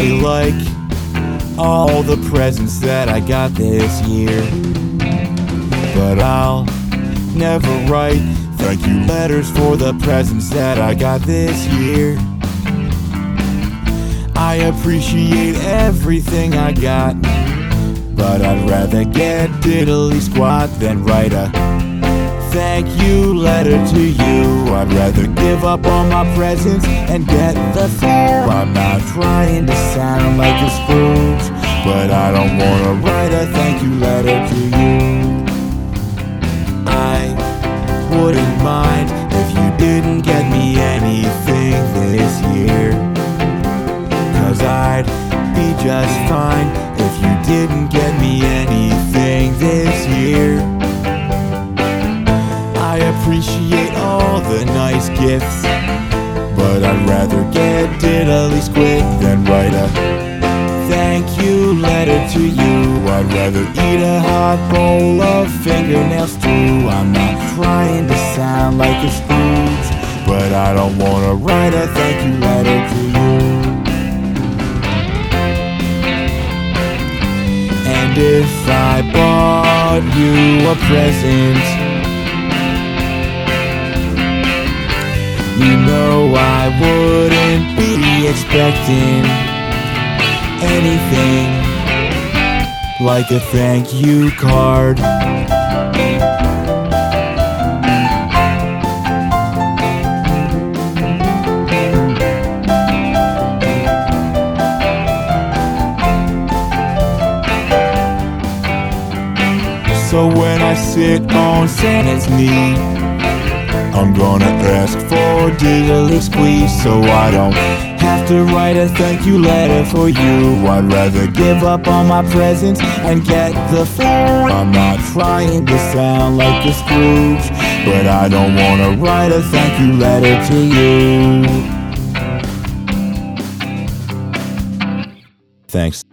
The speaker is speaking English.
really like all the presents that I got this year, but I'll never write thank you letters for the presents that I got this year. I appreciate everything I got, but I'd rather get diddly squat than write a thank you letter to you. I'd rather give up on my presents and get the fare. I'm not trying to sound like a Scrooge, but I don't wanna write a thank you letter to you. I wouldn't mind if you didn't get me anything this year, 'cause I'd be just fine if you didn't get me anything this year. I appreciate all the nice gifts, but I'd rather get diddly squid than write a thank you letter to you. I'd rather eat a hot bowl of fingernail stew. I'm not trying to sound like a Scrooge, but I don't wanna write a thank you letter to you. And if I bought you a present, you know I wouldn't be expecting anything like a thank you card. So when I sit on Santa's knee, I'm gonna ask for diddly squeeze, so I don't have to write a thank you letter for you. I'd rather give up on my presents and get the fare. I'm not trying to sound like a Scrooge, but I don't wanna write a thank you letter to you. Thanks.